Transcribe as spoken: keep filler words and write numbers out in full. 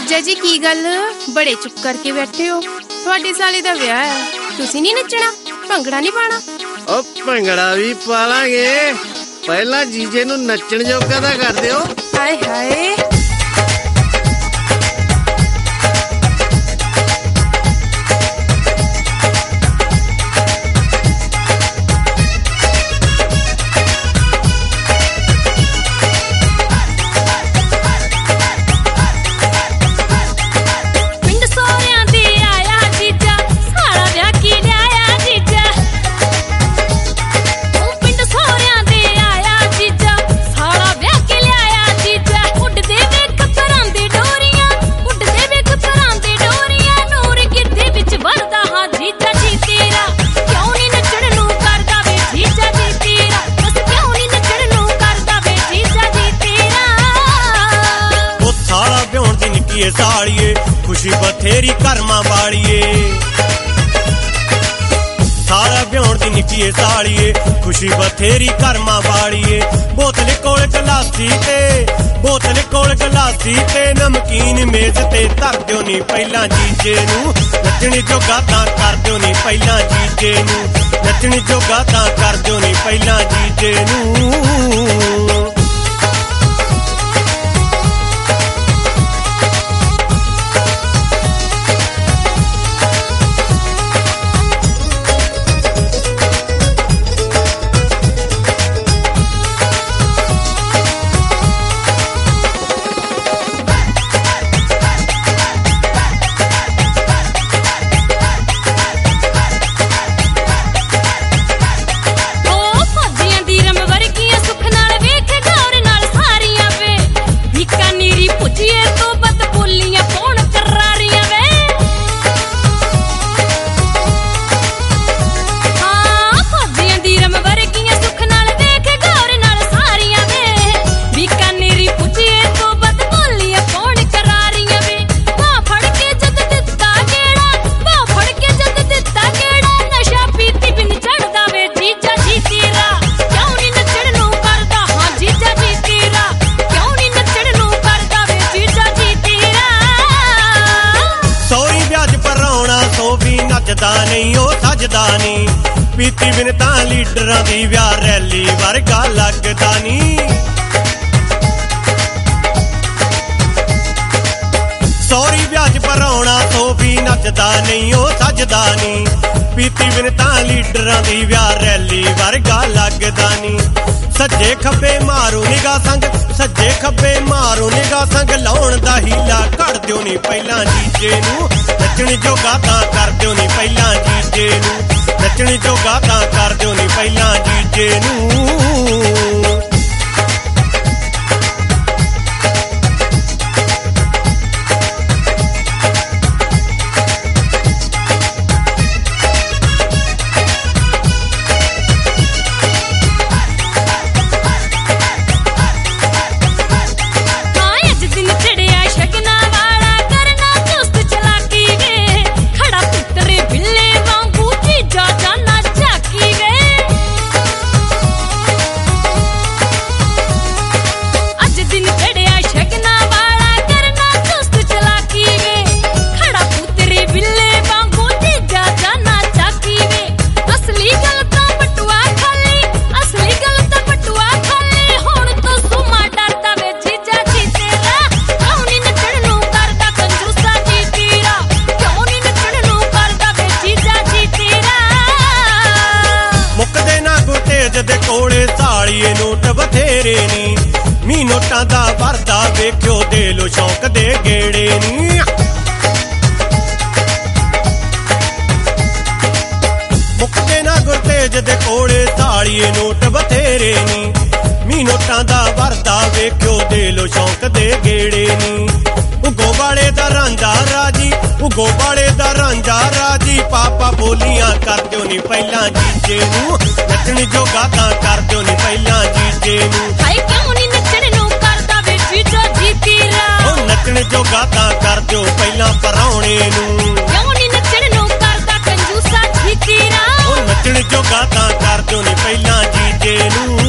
जीजा जी की गल बड़े चुप करके बैठे हो? तुहाडे साले दा विआह है, तुसीं नहीं नचना, भंगड़ा नहीं पाना? ओ भंगड़ा भी पा लांगे, पहला जीजे नूं नचण जोगा तां कर दिओ। हाय हाय सालिए खुशी बथेरी कर्मा वालिए, सारा ब्याह दी निकी सालिए खुशी बथेरी कर्मा वालिए। बोतल कोल गलासी ते बोतल कोल गलासी ते नमकीन मेज ते धर दिओ नी पहला जीजे नूं, नचने जोगा तां कर दिओ नी पहला जीजे नूं, नचने जोगा तां कर दिओ नी पहला जीजे नूं। नहीं ओ सजदा नहीं पीती बिन तां लीडरां दी विआह रैली वर्गा लगदा नहीं। सौरी ब्याज पर आउणा तो भी नचदा नहीं ओ सजदा नहीं पीती बिन तां लीडरां दी विआह रैली वर्गा लगदा नहीं। सज्जे खब्बे मारो निगाह संग सज्जे खब्बे मारो निगाह संग लाउण दा हीला कढ़ दिओ नी पहला जीजे नूं, नचने जोगा तां कर दिओ नी पहला जीजे नूं, नचने जोगा तां कर दिओ नी पहला जीजे नूं। नोट बथेरे नी नी नोटां दा भरदा वेख्यो दे लो शौक दे गेड़े नी। मुकदे ना गुरतेज दे कोले तालिए नोट बथेरे नी मी नोटां दा भरदा वेख्यो दे लो शौक दे गेड़े नी। उगो वाले दा रांझा राजी उगो वाले दा रांझा राजी पापा बोलियां कर दिओ नी पहला जीजे नूं, नचने जोगा तां कर दिओ नी पहला जीजे नूं। हाय क्यों नी नचने नूं करदा वे जीजा जी तेरा, ओ नचने जोगा तां कर दिओ पहला पराउणे नूं। क्यों नी नचने नूं करदा कंजूसा जी तेरा, ओ नचने जोगा तां कर दिओ नी पहला जीजे नूं।